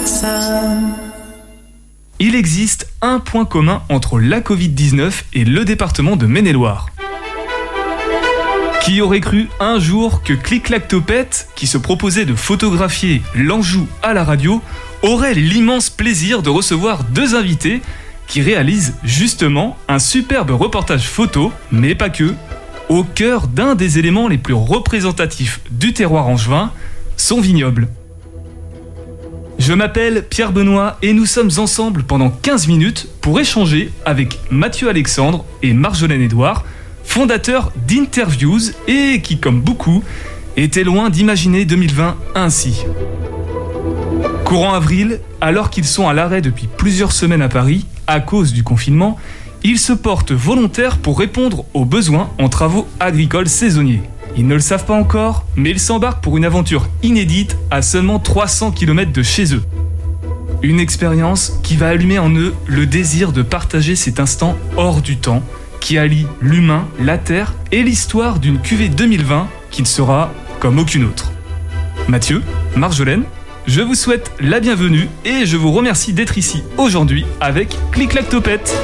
personne. Il existe un point commun entre la Covid-19 et le département de Maine-et-Loire. Qui aurait cru un jour que Clic-Clac-Topette, qui se proposait de photographier l'Anjou à la radio, aurait l'immense plaisir de recevoir deux invités qui réalisent justement un superbe reportage photo, mais pas que, au cœur d'un des éléments les plus représentatifs du terroir angevin, son vignoble. Je m'appelle Pierre Benoît et nous sommes ensemble pendant 15 minutes pour échanger avec Mathieu Alexandre et Marjolaine Edouard, fondateurs d'Interviews et qui, comme beaucoup, étaient loin d'imaginer 2020 ainsi. Courant avril, alors qu'ils sont à l'arrêt depuis plusieurs semaines à Paris, à cause du confinement, ils se portent volontaires pour répondre aux besoins en travaux agricoles saisonniers. Ils ne le savent pas encore, mais ils s'embarquent pour une aventure inédite à seulement 300 km de chez eux. Une expérience qui va allumer en eux le désir de partager cet instant hors du temps, qui allie l'humain, la terre et l'histoire d'une cuvée 2020 qui ne sera comme aucune autre. Mathieu, Marjolaine, je vous souhaite la bienvenue et je vous remercie d'être ici aujourd'hui avec Clic-Clac-Topette.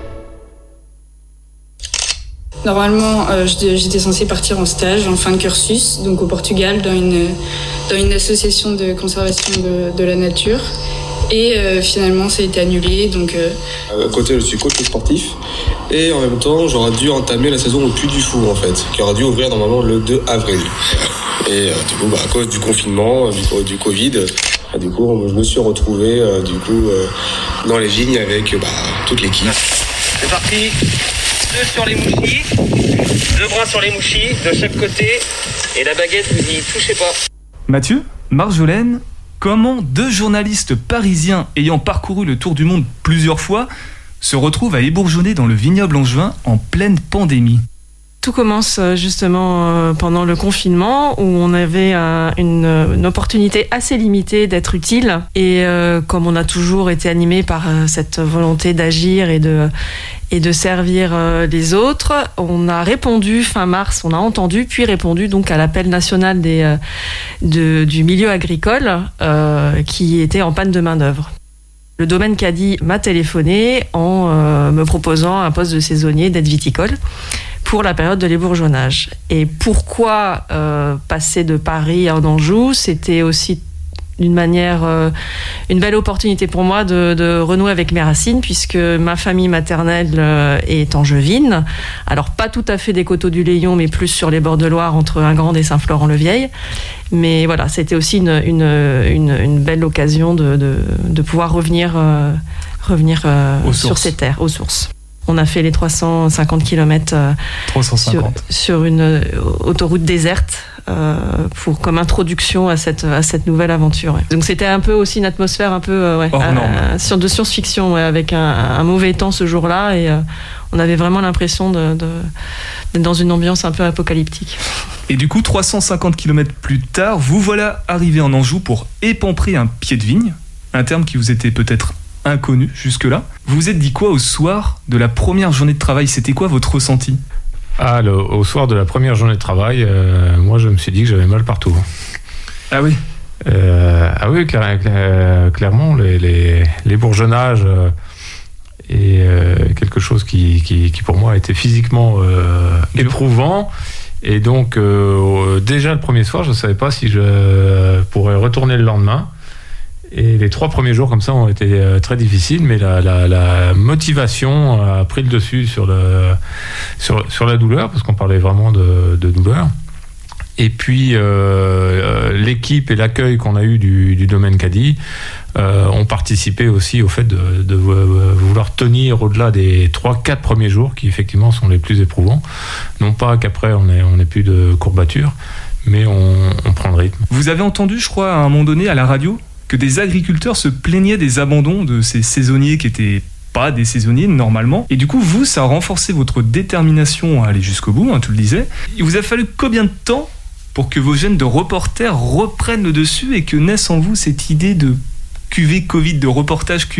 Normalement, j'étais censée partir en stage en fin de cursus, donc au Portugal, dans une association de conservation de la nature. Et finalement, ça a été annulé. Donc, À côté, je suis coach sportif. Et en même temps, j'aurais dû entamer la saison au Puy du Fou, en fait, qui aurait dû ouvrir normalement le 2 avril. Et du coup, à cause du confinement, du Covid, du coup, je me suis retrouvé dans les vignes avec toute l'équipe. C'est parti. 2 sur les mouchis, 2 bras sur les mouchis de chaque côté, et la baguette, vous y touchez pas. Mathieu, Marjolaine, comment deux journalistes parisiens ayant parcouru le tour du monde plusieurs fois se retrouvent à ébourgeonner dans le vignoble angevin en pleine pandémie ? Tout commence justement pendant le confinement où on avait une opportunité assez limitée d'être utile et comme on a toujours été animé par cette volonté d'agir et de servir les autres, on a répondu fin mars, on a entendu puis répondu donc à l'appel national du milieu agricole qui était en panne de main-d'œuvre. Le domaine Cadie m'a téléphoné en me proposant un poste de saisonnier d'aide viticole pour la période de l'ébourgeonnage. Et pourquoi passer de Paris en Anjou ? C'était aussi d'une manière, une belle opportunité pour moi de renouer avec mes racines, puisque ma famille maternelle est angevine. Alors pas tout à fait des Coteaux du Layon, mais plus sur les bords de Loire, entre Ingrande et Saint-Florent-le-Vieil. Mais voilà, c'était aussi une belle occasion de pouvoir revenir sur ces terres, aux sources. On a fait les 350 km sur une autoroute déserte comme introduction à cette nouvelle aventure. Ouais. Donc c'était un peu aussi une atmosphère un peu de science-fiction, avec un mauvais temps ce jour-là, et on avait vraiment l'impression d'être dans une ambiance un peu apocalyptique. Et du coup, 350 km plus tard, vous voilà arrivé en Anjou pour épamprer un pied de vigne, un terme qui vous était peut-être inconnu jusque-là. Vous vous êtes dit quoi au soir de la première journée de travail ? C'était quoi votre ressenti ? Au soir de la première journée de travail, moi je me suis dit que j'avais mal partout. Ah oui ? Clairement, les bourgeonnages est quelque chose qui pour moi a été physiquement éprouvant. Et donc, déjà le premier soir, je ne savais pas si je pourrais retourner le lendemain. Et les 3 premiers jours comme ça ont été très difficiles, mais la motivation a pris le dessus sur la douleur, parce qu'on parlait vraiment de douleur. Et puis l'équipe et l'accueil qu'on a eu du domaine Cadie ont participé aussi au fait de vouloir tenir au-delà des 3-4 premiers jours, qui effectivement sont les plus éprouvants. Non pas qu'après on ait plus de courbatures, mais on prend le rythme. Vous avez entendu, je crois, à un moment donné à la radio, que des agriculteurs se plaignaient des abandons de ces saisonniers qui étaient pas des saisonniers normalement. Et du coup, vous, ça a renforcé votre détermination à aller jusqu'au bout, tu le disais. Il vous a fallu combien de temps pour que vos gènes de reporters reprennent le dessus et que naisse en vous cette idée de cuvée Covid, de reportage cuvée Covid ?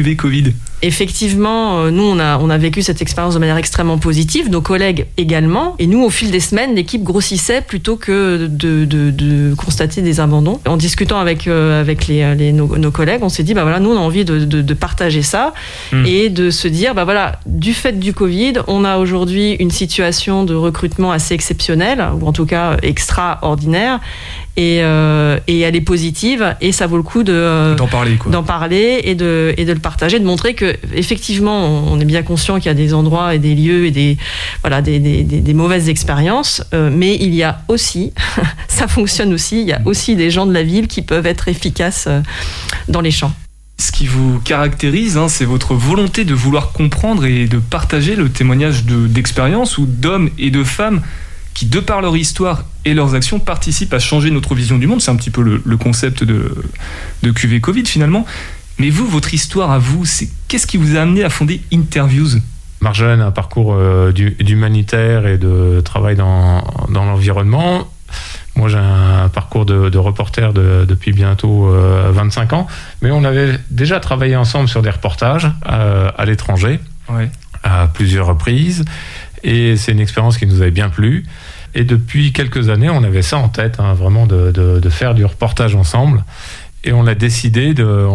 Effectivement, nous, on a vécu cette expérience de manière extrêmement positive, nos collègues également. Et nous, au fil des semaines, l'équipe grossissait plutôt que de constater des abandons. En discutant avec nos collègues, on s'est dit, nous, on a envie de partager ça et de se dire, du fait du Covid, on a aujourd'hui une situation de recrutement assez exceptionnelle, ou en tout cas extraordinaire. Et elle est positive et ça vaut le coup d'en parler et de le partager, de montrer que effectivement on est bien conscient qu'il y a des endroits et des lieux et des mauvaises expériences, mais il y a aussi ça fonctionne aussi, il y a aussi des gens de la ville qui peuvent être efficaces dans les champs. Ce qui vous caractérise, c'est votre volonté de vouloir comprendre et de partager le témoignage d'expériences ou d'hommes et de femmes qui, de par leur histoire et leurs actions, participent à changer notre vision du monde. C'est un petit peu le concept de QV Covid, finalement. Mais vous, votre histoire à vous, qu'est-ce qui vous a amené à fonder Interviews ? Marjolaine a un parcours d'humanitaire et de travail dans l'environnement. Moi, j'ai un parcours de reporter depuis bientôt 25 ans. Mais on avait déjà travaillé ensemble sur des reportages à l'étranger, à plusieurs reprises. Et c'est une expérience qui nous avait bien plu. Et depuis quelques années, on avait ça en tête, vraiment de faire du reportage ensemble. Et on a décidé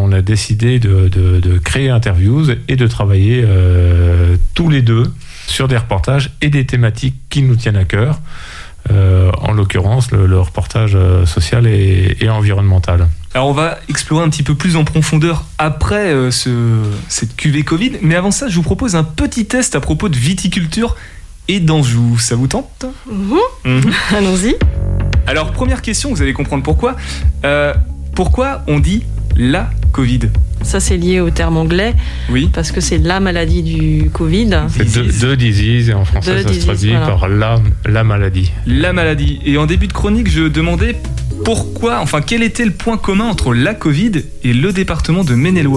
de créer Interviews et de travailler tous les deux sur des reportages et des thématiques qui nous tiennent à cœur. En l'occurrence, le reportage social et environnemental. Alors on va explorer un petit peu plus en profondeur après cette QV Covid. Mais avant ça, je vous propose un petit test à propos de viticulture et d'Anjou. Ça vous tente ? Allons-y. Alors, première question, vous allez comprendre pourquoi. Pourquoi on dit la Covid ? Ça, c'est lié au terme anglais. Oui. Parce que c'est la maladie du Covid. C'est the disease, et en français, ça se traduit par la maladie. La maladie. Et en début de chronique, je demandais quel était le point commun entre la Covid et le département de Maine-et-Loire ?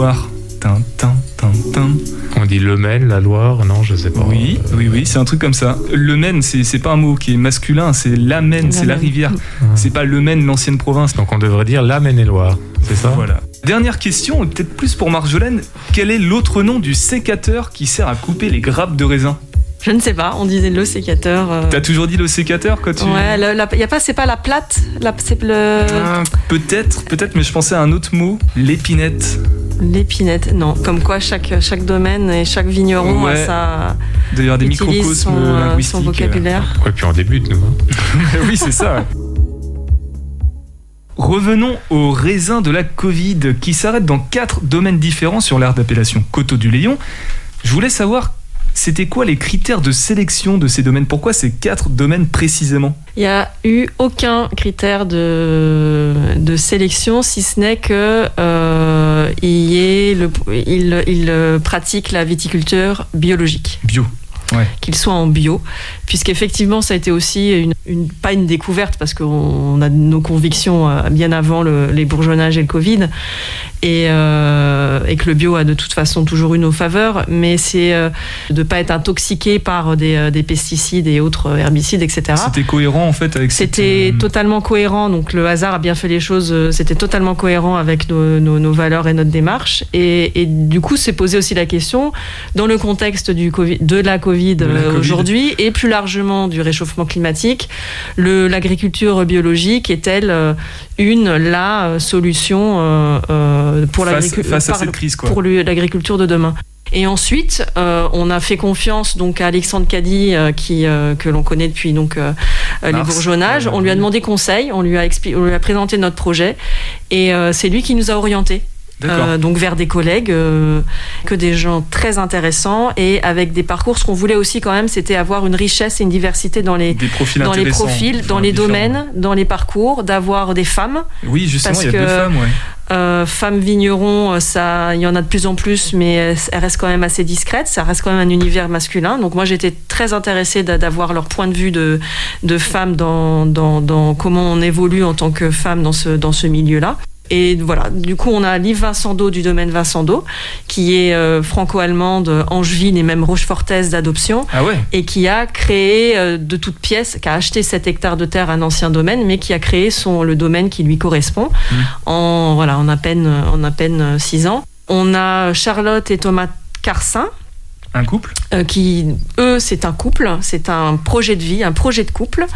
On dit le Maine, la Loire, non, je sais pas. Oui, c'est un truc comme ça. Le Maine, c'est pas un mot qui est masculin, c'est la Maine, c'est la rivière. C'est pas le Maine, l'ancienne province. Donc on devrait dire la Maine-et-Loire, c'est ça ? Voilà. Dernière question, peut-être plus pour Marjolaine. Quel est l'autre nom du sécateur qui sert à couper les grappes de raisin ? Je ne sais pas, on disait le sécateur. T'as toujours dit le sécateur quand tu... Ouais, c'est pas la plate, c'est le... Peut-être, mais je pensais à un autre mot, l'épinette. L'épinette, non. Comme quoi, chaque domaine et chaque vigneron a sa... D'ailleurs, des microcosmes linguistiques. Son vocabulaire. Ouais, puis on débute, nous. Oui, c'est ça. Revenons au raisin de la Covid, qui s'arrête dans 4 domaines différents sur l'aire d'appellation Coteaux du Léon. Je voulais savoir... C'était quoi les critères de sélection de ces domaines ? Pourquoi ces 4 domaines précisément ? Il n'y a eu aucun critère de sélection, si ce n'est que il pratique la viticulture biologique. Bio. Ouais. Qu'il soit en bio, puisqu'effectivement ça a été aussi pas une découverte, parce qu'on a nos convictions bien avant les bourgeonnages et le Covid, et que le bio a de toute façon toujours eu nos faveurs, mais c'est de ne pas être intoxiqué par des pesticides et autres herbicides, etc. C'était cohérent en fait avec C'était totalement cohérent, donc le hasard a bien fait les choses, c'était totalement cohérent avec nos valeurs et notre démarche, et du coup s'est posé aussi la question, dans le contexte de la Covid aujourd'hui, et plus largement du réchauffement climatique, l'agriculture biologique est-elle la solution face à cette crise, quoi. Pour l'agriculture de demain. Et ensuite, on a fait confiance donc à Alexandre Caddy, que l'on connaît depuis les bourgeonnages. On lui a demandé conseil, on lui a présenté notre projet, et c'est lui qui nous a orientés. Donc vers des collègues, que des gens très intéressants et avec des parcours. Ce qu'on voulait aussi quand même, c'était avoir une richesse et une diversité dans les profils, dans les domaines, dans les parcours, d'avoir des femmes. Oui, justement, il y a 2 femmes, ouais. Femmes vignerons, il y en a de plus en plus, mais elles restent quand même assez discrètes. Ça reste quand même un univers masculin. Donc moi, j'étais très intéressée d'avoir leur point de vue de femmes dans comment on évolue en tant que femme dans ce milieu-là. Et voilà, du coup on a Liv Vincendo du domaine Vincendo, qui est franco-allemande, angevine et même rochefortaise d'adoption, et qui a créé de toutes pièces, qui a acheté 7 hectares de terre à un ancien domaine, mais qui a créé le domaine qui lui correspond en à peine 6 ans. On a Charlotte et Thomas Carcin. Un couple C'est un couple, c'est un projet de vie, un projet de couple,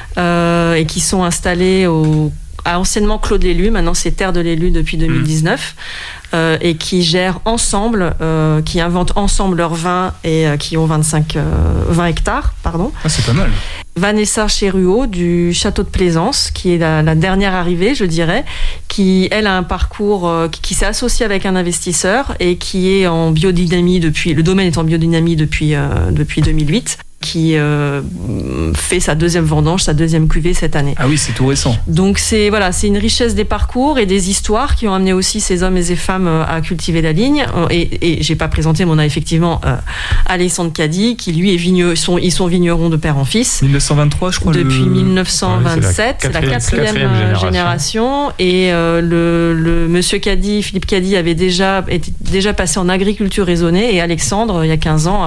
et qui sont installés à anciennement Clos de l'Élu, maintenant c'est Terre de l'Élu depuis 2019, et qui gèrent ensemble, qui inventent ensemble leur vin et qui ont 20 hectares. Ah, c'est pas mal. Vanessa Chéruot du Château de Plaisance, qui est la dernière arrivée, je dirais, qui, elle, a un parcours qui s'est associé avec un investisseur et qui est en biodynamie le domaine est en biodynamie depuis 2008. Qui fait sa deuxième vendange, sa deuxième cuvée cette année. Ah oui, c'est tout récent. Donc c'est une richesse des parcours et des histoires qui ont amené aussi ces hommes et ces femmes à cultiver la vigne. Et j'ai pas présenté, mais on a effectivement Alexandre Caddy, qui lui ils sont vignerons de père en fils. 1923, je crois. Depuis 1927, c'est la quatrième génération. Et le monsieur Caddy, Philippe Caddy, avait déjà passé en agriculture raisonnée, et Alexandre, il y a 15 ans,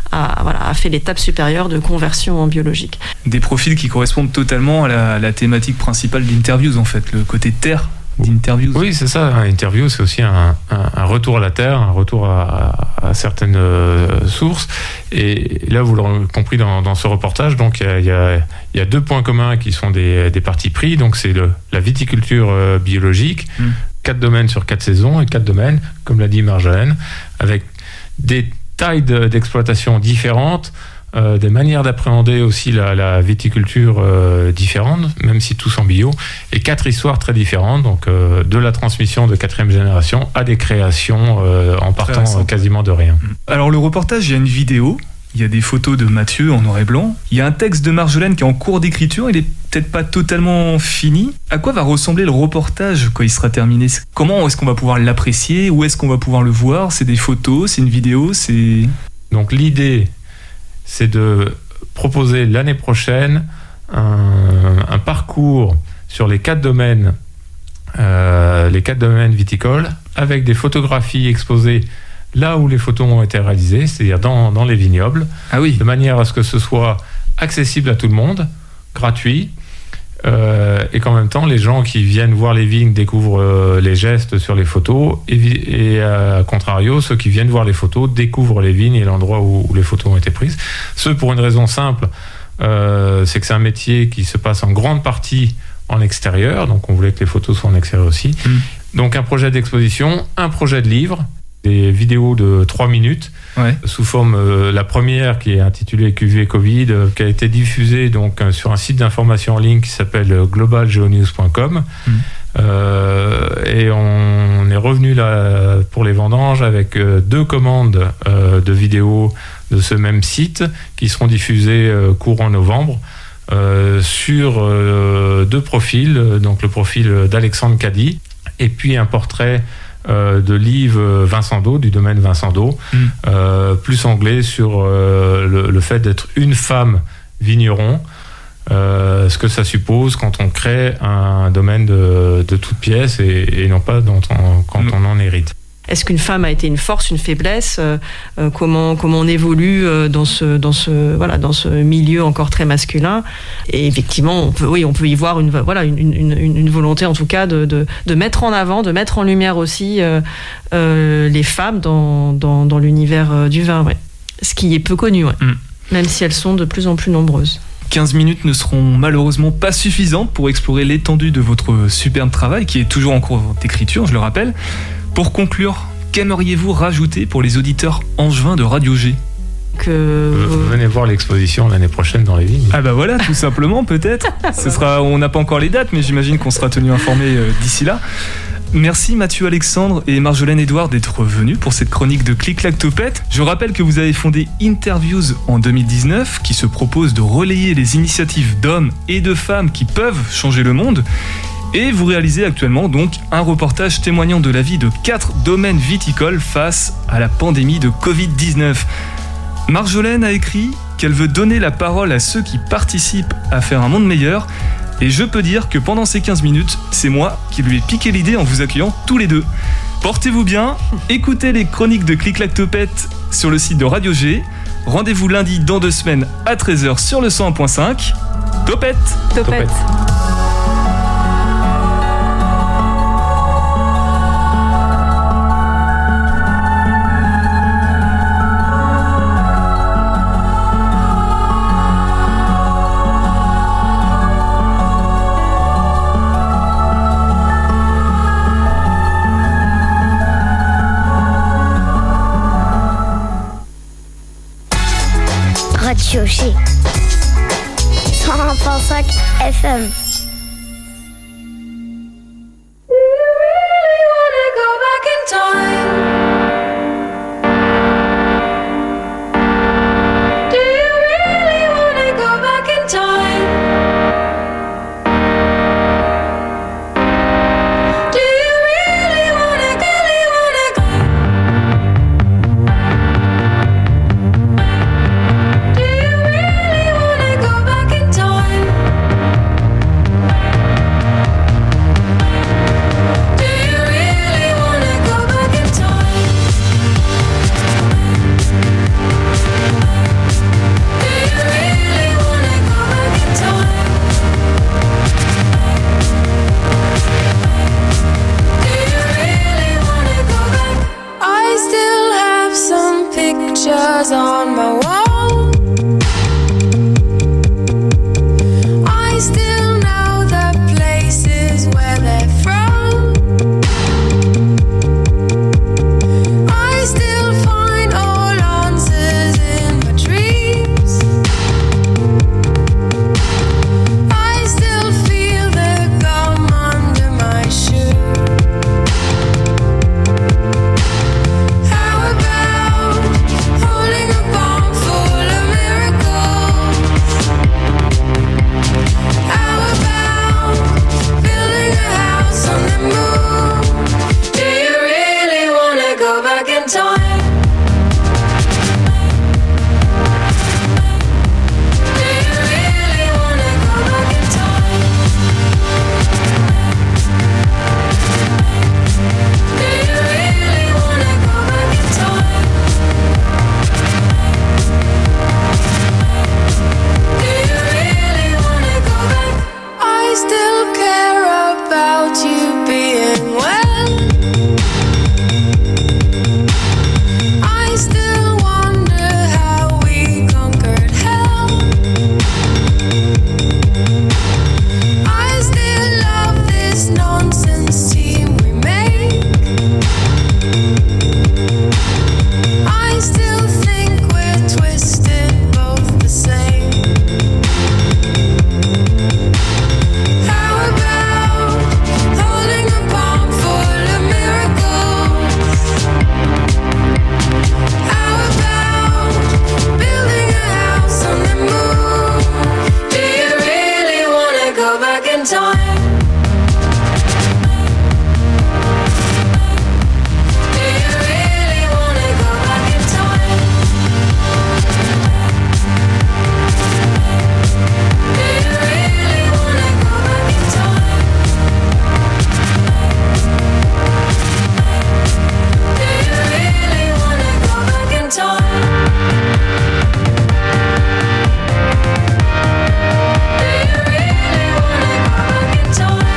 a fait l'étape supérieure de conversion en biologique. Des profils qui correspondent totalement à la thématique principale d'Interviews, en fait, le côté terre d'Interviews. Oui, c'est ça. Interview, c'est aussi un retour à la terre, un retour à certaines sources. Et là, vous l'aurez compris dans ce reportage, donc il y a deux points communs qui sont des partis pris. Donc c'est la viticulture biologique, 4 domaines sur 4 saisons, et 4 domaines, comme l'a dit Marjolaine, avec des tailles d'exploitation différentes, des manières d'appréhender aussi la viticulture différentes, même si tous en bio, et 4 histoires très différentes, donc de la transmission de 4e génération à des créations en partant quasiment de rien. Alors le reportage, il y a une vidéo, il y a des photos de Mathieu en noir et blanc, il y a un texte de Marjolaine qui est en cours d'écriture, il est peut-être pas totalement fini. À quoi va ressembler le reportage quand il sera terminé ? Comment est-ce qu'on va pouvoir l'apprécier ? Où est-ce qu'on va pouvoir le voir ? C'est des photos, c'est une vidéo, c'est... Donc l'idée, c'est de proposer l'année prochaine un parcours sur les 4 domaines viticoles, avec des photographies exposées là où les photos ont été réalisées, c'est-à-dire dans les vignobles, de manière à ce que ce soit accessible à tout le monde, gratuit, et qu'en même temps les gens qui viennent voir les vignes découvrent les gestes sur les photos, et à contrario, ceux qui viennent voir les photos découvrent les vignes et l'endroit où les photos ont été prises. Ce pour une raison simple, c'est que c'est un métier qui se passe en grande partie en extérieur, donc on voulait que les photos soient en extérieur aussi. Donc un projet d'exposition, un projet de livre, des vidéos de 3 minutes, sous forme, la première qui est intitulée Cuvée Covid, qui a été diffusée donc sur un site d'information en ligne qui s'appelle globalgeonews.com. Et on est revenu là pour les vendanges avec 2 commandes de vidéos de ce même site qui seront diffusées courant novembre sur 2 profils, donc le profil d'Alexandre Caddy et puis un portrait de Liv Vincent d'Eau, du domaine Vincent d'Eau, plus anglais sur le fait d'être une femme vigneron, ce que ça suppose quand on crée un domaine de toutes pièces et non pas quand on en hérite. Est-ce qu'une femme a été une force, une faiblesse ? Comment on évolue dans ce milieu encore très masculin ? Et effectivement, on peut y voir une volonté en tout cas de mettre en avant, de mettre en lumière aussi les femmes dans l'univers du vin, ce qui est peu connu, même si elles sont de plus en plus nombreuses. 15 minutes ne seront malheureusement pas suffisantes pour explorer l'étendue de votre superbe travail qui est toujours en cours d'écriture, je le rappelle. Pour conclure, qu'aimeriez-vous rajouter pour les auditeurs angevins de Radio G ? Venez voir l'exposition l'année prochaine dans les vignes. Ah bah voilà, tout simplement peut-être. On n'a pas encore les dates, mais j'imagine qu'on sera tenu informé d'ici là. Merci Mathieu Alexandre et Marjolaine Edouard d'être venus pour cette chronique de Clic Clac Topette. Je rappelle que vous avez fondé Interviews en 2019, qui se propose de relayer les initiatives d'hommes et de femmes qui peuvent changer le monde. Et vous réalisez actuellement donc un reportage témoignant de la vie de 4 domaines viticoles face à la pandémie de Covid-19. Marjolaine a écrit qu'elle veut donner la parole à ceux qui participent à faire un monde meilleur. Et je peux dire que pendant ces 15 minutes, c'est moi qui lui ai piqué l'idée en vous accueillant tous les deux. Portez-vous bien, écoutez les chroniques de Clic Clac Topette sur le site de Radio G. Rendez-vous lundi dans 2 semaines à 13h sur le 101.5. Topette. Topette. Radio G. 101.5 FM. On my wall, I still know the places where they're from. I still find all answers in my dreams. I still feel the gum under my shoe. How about holding a bomb full of miracles? How about building a house on the moon? Do you really wanna go back in time? Do you really wanna go back in time? Do you really wanna go back in time? Do you really wanna go back? I still care about you being well. I still wonder how we conquered hell. I still love this nonsense team we make. I still think we're twisted both the same. How about holding a bomb full of miracles? How about building a house on the moon? Do you really wanna go back in time? Do you really wanna go back in time? Do you really wanna go back in time? Do you really wanna go back in time? Do you really wanna go back in time?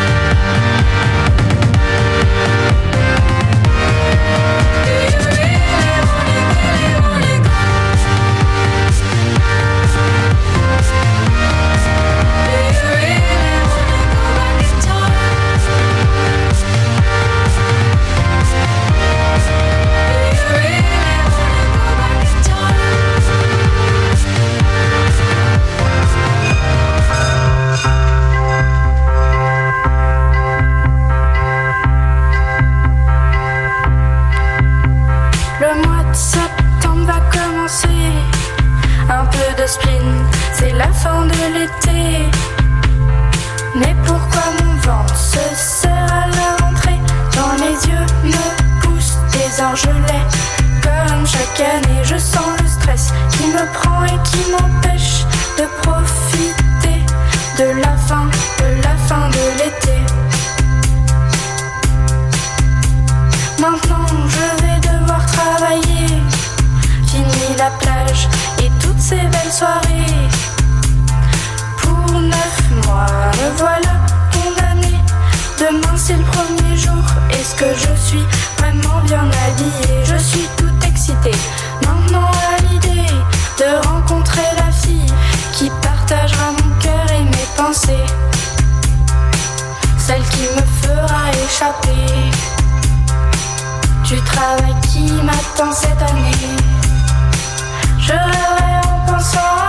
Do you really wanna go? Do you really wanna go back in time? Do you really wanna go back in time? Le mois de septembre va commencer. Un peu de spleen, c'est la fin de l'été. Mais pourquoi mon ventre se serre à la rentrée? Dans les yeux me poussent des engelets. Comme chaque année, je sens le stress qui me prend et qui m'empêche de profiter de la fin de l'été. Maintenant, je vais devoir travailler. Fini la plage et toutes ces belles soirées. Pour 9 mois, me voilà condamnée. Demain, c'est le premier jour. Est-ce que je suis vraiment bien habillée? Je suis toute excitée maintenant à l'idée de rencontrer la fille qui partagera mon cœur et mes pensées. Celle qui me fera échapper du travail qui m'attend cette année. Je rêverai en pensant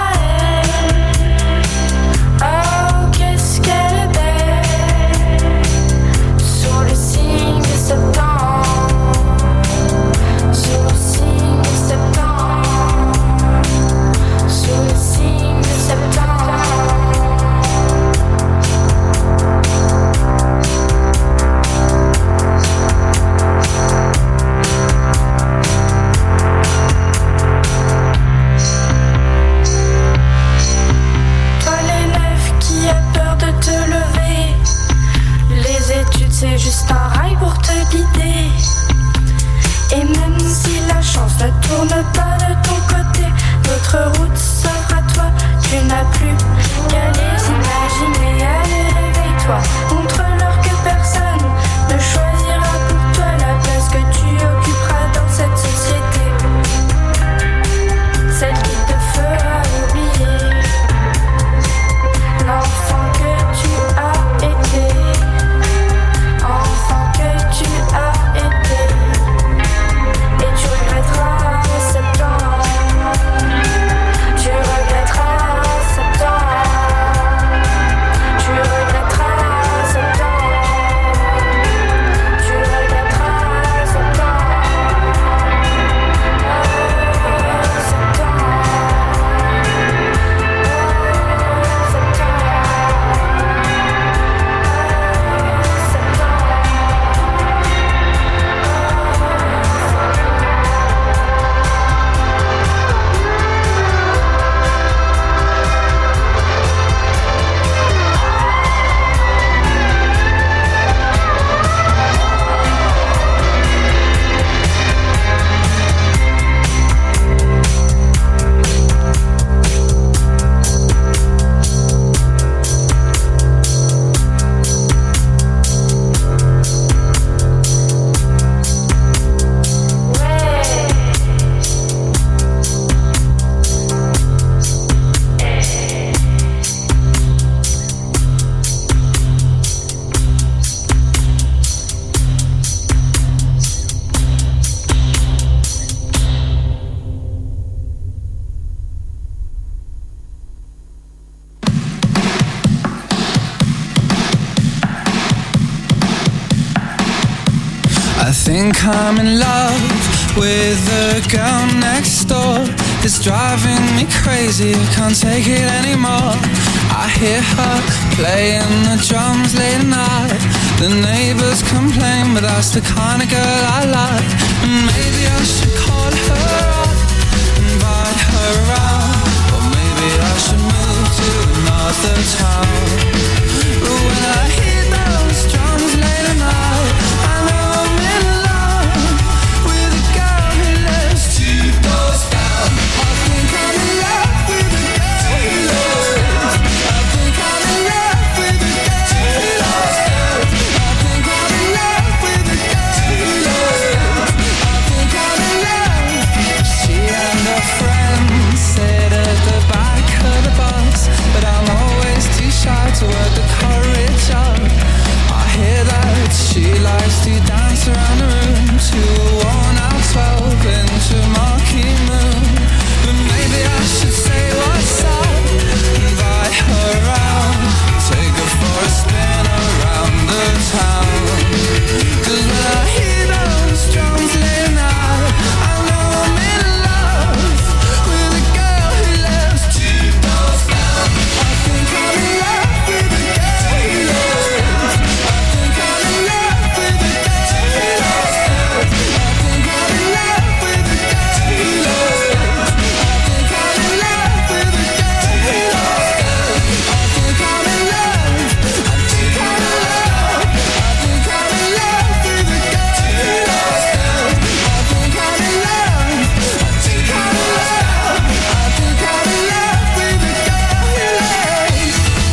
think I'm in love with the girl next door. It's driving me crazy, can't take it anymore. I hear her playing the drums late at night. The neighbors complain, but that's the kind of girl I like. And maybe I should call her up, invite her around. Or maybe I should move to another town. But when I hear those drums late at night, I know I'm in love with a girl who lives 2 doors down. I think I'm in love with a girl who lives. I think I'm in love with a girl who lives. I think I'm in love with a girl who lives. I think I'm in love. She and her friends sit at the back of the bus, but I'm always too shy to work the courage up. I hear that she likes to dance around the room to a worn out 12-inch marquee moon. But maybe I should say what's up, invite her around, take her for a spin around the town. 'Cause when I hear those drums late night, I know I'm in love with a girl who lives 2 doors down. I think I'm in love with a girl who lives. I think I'm in love with a girl who lives. I think I'm in love with a girl who lives. I think I'm in love with a girl who lives. I think I'm in love. I think I'm in love. I think I'm in love with a girl who lives. I think I'm in love. I think I'm in love. I think I'm in love with a girl who lives.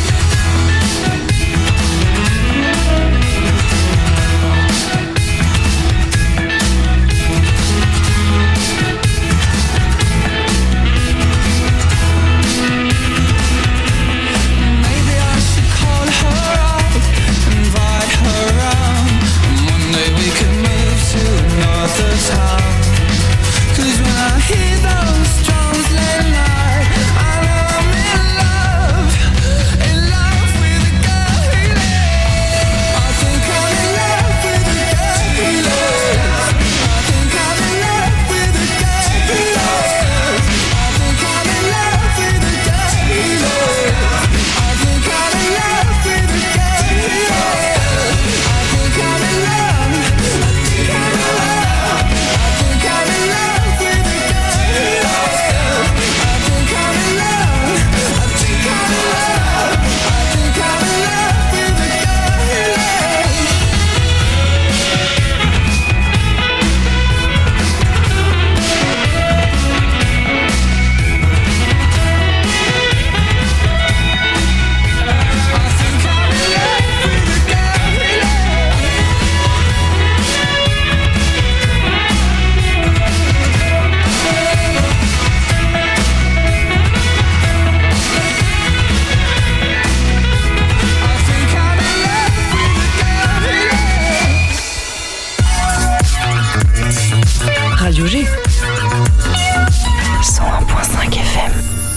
Maybe I should call her up, invite her around, and one day we can move to another town. 'Cause when I hear those drums late night, I know I'm in love with a girl who lives. I think I'm in love with a girl who lives. I think I'm in love with a girl who lives. I think I'm in love with a girl who lives. I think I'm in love with a girl who lives. I think I'm in love. I think I'm in love. I think I'm in love with a girl who lives. I think I'm in love. I think I'm in love. I think I'm in love with a girl who lives. I think I'm in love with a girl who Radio G 101.5 FM.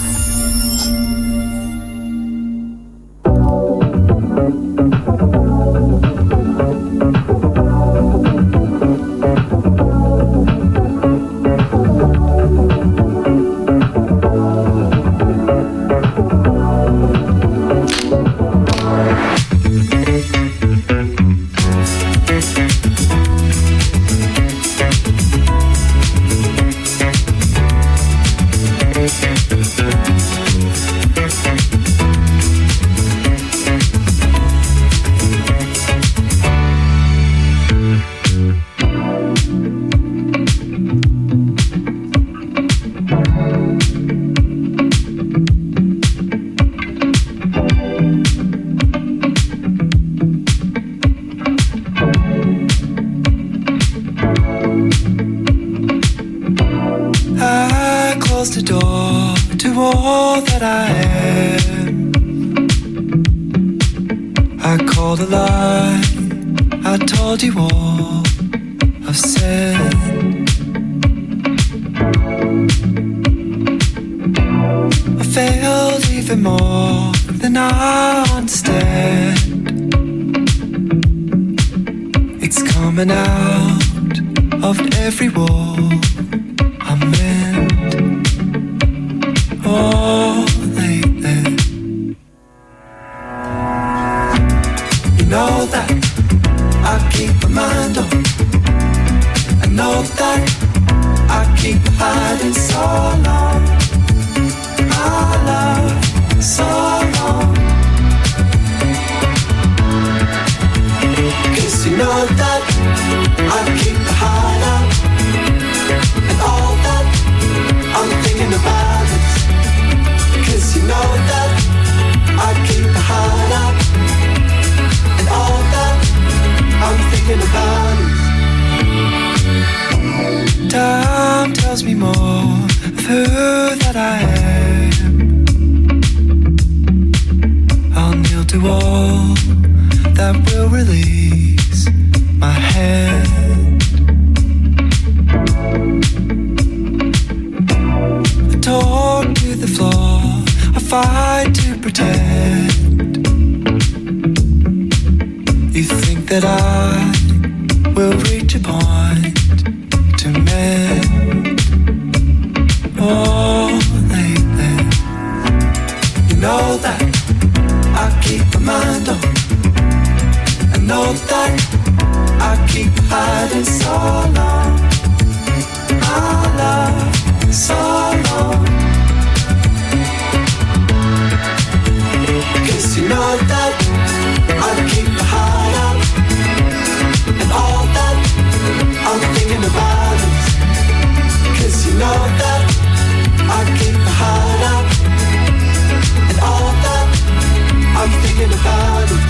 I closed the door to all that I am. I called a lie, I told you all I've said. I failed even more than I understand. It's coming out of every wall I mend. Oh, lately, you know that I keep my mind on. I know that I keep hiding so long. My love, so long. 'Cause you know that I keep the heart up. And all that I'm thinking about is 'cause you know that I keep the heart up. And all that I'm thinking about is time tells me more of who that I am. I'll kneel to all that will release my hand. I talk to the floor, I fight to pretend. You think that I will reach a point to mend. Oh, lately, you know that I keep my mind on. I know that I keep hiding so long. My love, so long. 'Cause you know that I keep my heart up. And all that I'm thinking about is 'cause you know that I keep my heart up. And all that I'm thinking about is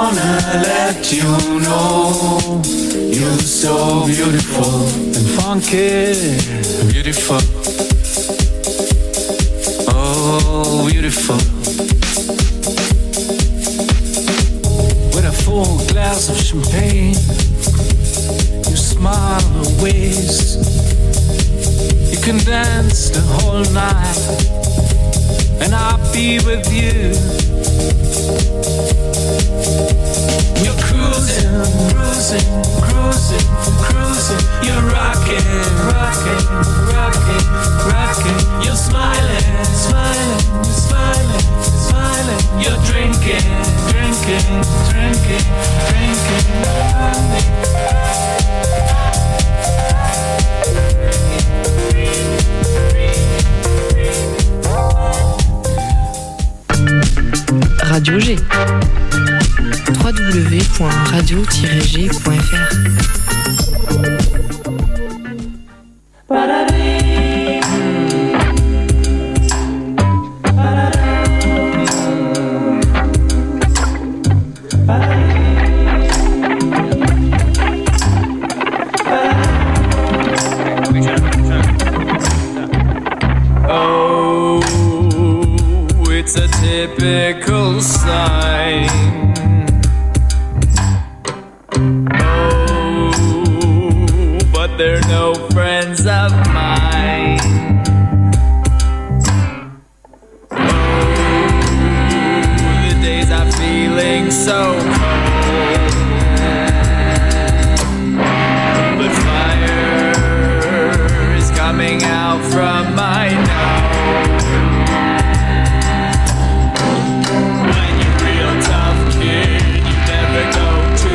wanna let you know you're so beautiful and funky, beautiful. Oh, beautiful. With a full glass of champagne, you smile always. You can dance the whole night, and I'll be with you. You're cruising, cruising, cruising, cruising. You're rocking, rocking, rocking, rocking. You're smiling, smiling, smiling, smiling. You're drinking, drinking, drinking, drinking. Radio G. www.radio-g.fr. Oh, it's a typical